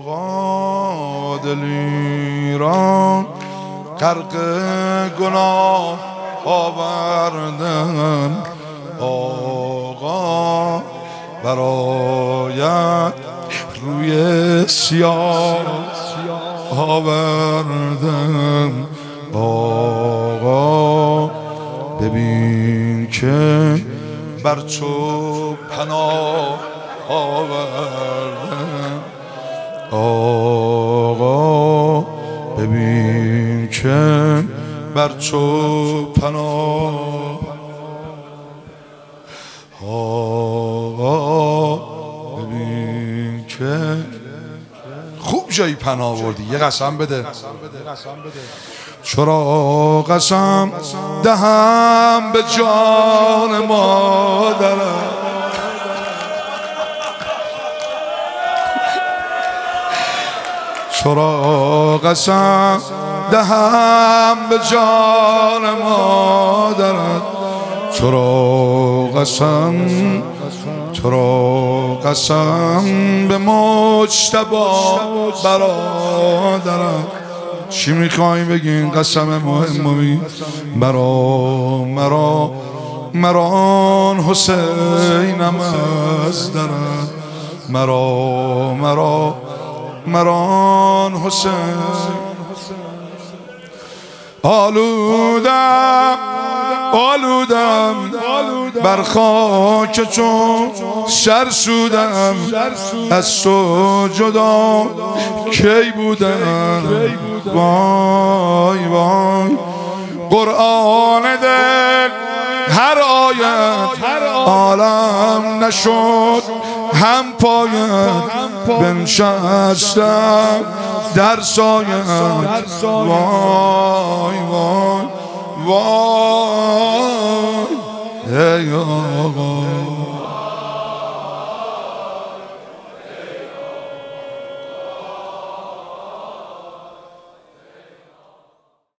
آقا دلی را غرق گناه آوردن، آقا برایت روی سیاه آوردن. آقا ببین که بر تو پناه آوردن، آقا ببین که بر تو پناه، آقا ببین که خوب جایی پناه بردی. یه قسم بده. چرا قسم دهم به جان مادرم، چرا قسم دهم به جان مادرت، چرا قسم به مجتبی برادرت. چی میخوایی بگین؟ قسم مهمی مران حسینم از درت، مران حسین. آلودم بر خاک چون سرسودم، از تو جدا کی بودم. وای وای قرآن دل هر آیت عالم نشد هم پایت، بنشستم در سایت. وای وای وای ای آقا.